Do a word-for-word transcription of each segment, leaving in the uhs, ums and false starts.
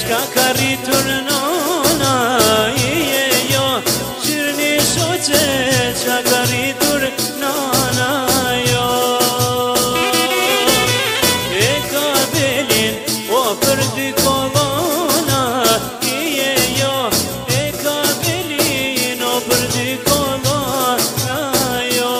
Shka ka rritur nona ije jo Qirni shoqe Shka ka rritur nona jo E ka belin o për dy kolona ije jo E ka belin o për dy kolona jo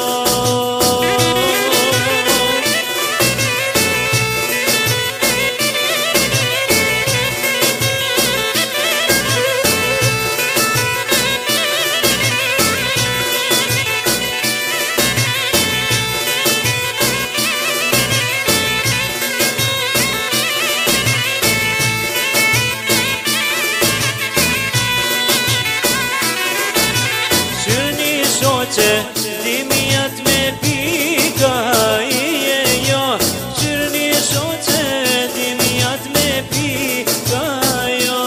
Dimijat me pika ije jo Qirni shoqe dimijat me pika jo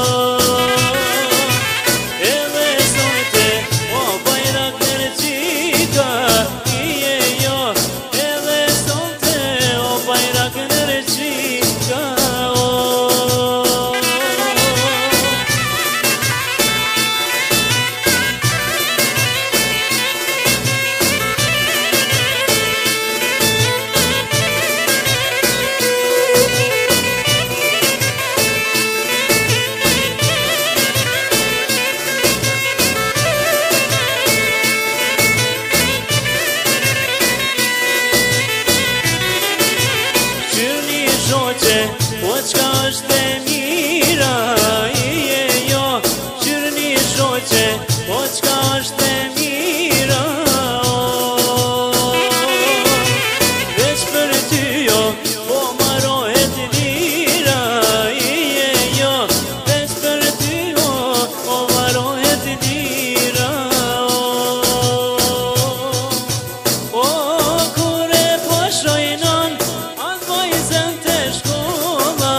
Edhe sonte o bajrak nërqika ije jo Edhe sonte o bajrak nërqika o Po qka është e mira ije jo Qirni shoqe Po qka është e mira Veç për ty jo Po marohet lira ije jo Veç për ty jo Po marohet lira O kure po shojnon Anë vajzën të shkolla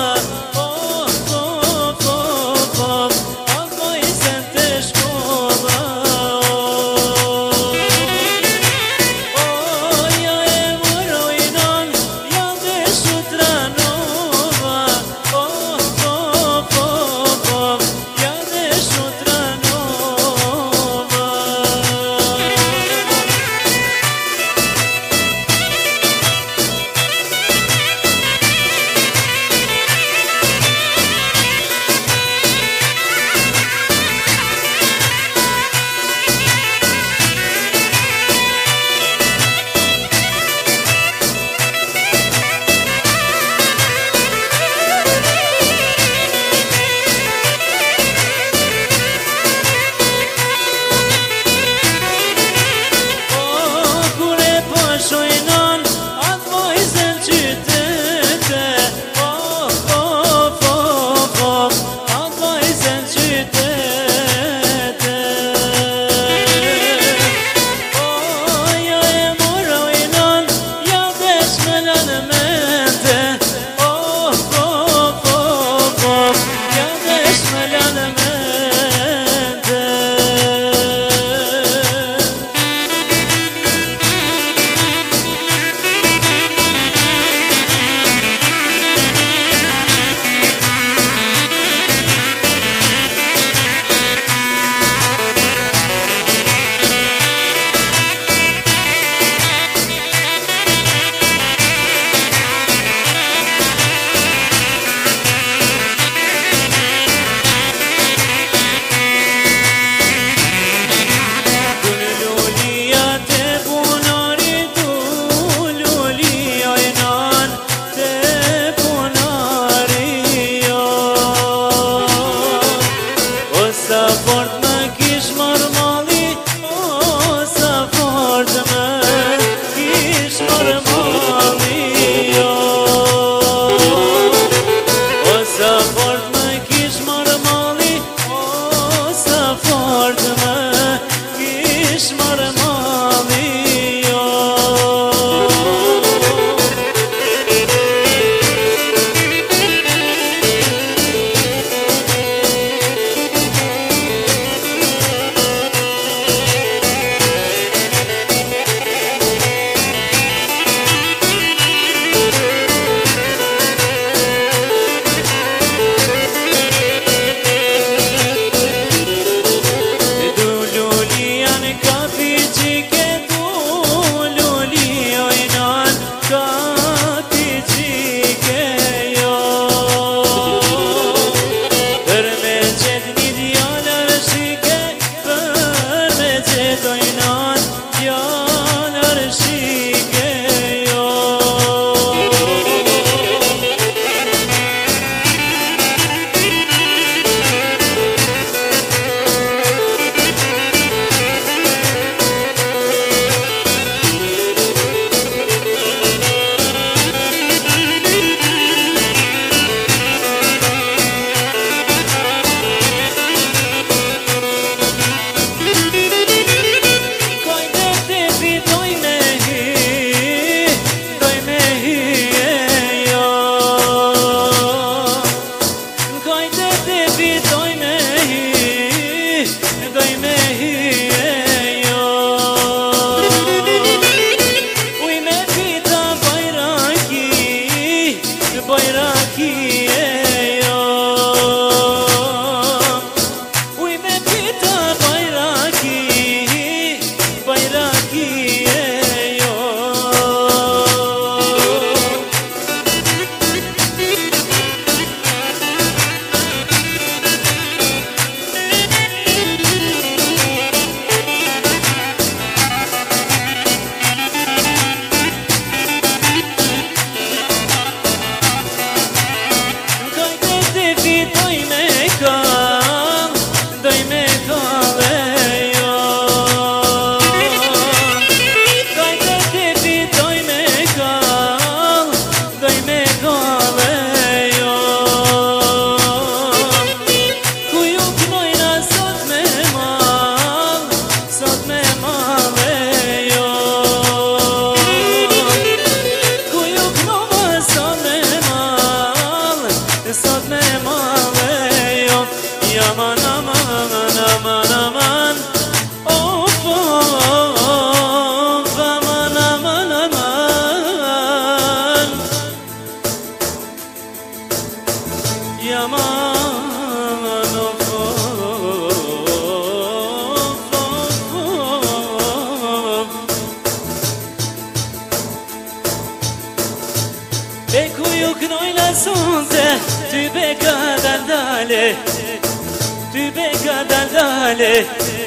بكويو كنويلا سونته تبقى دلدالي تبقى دلدالي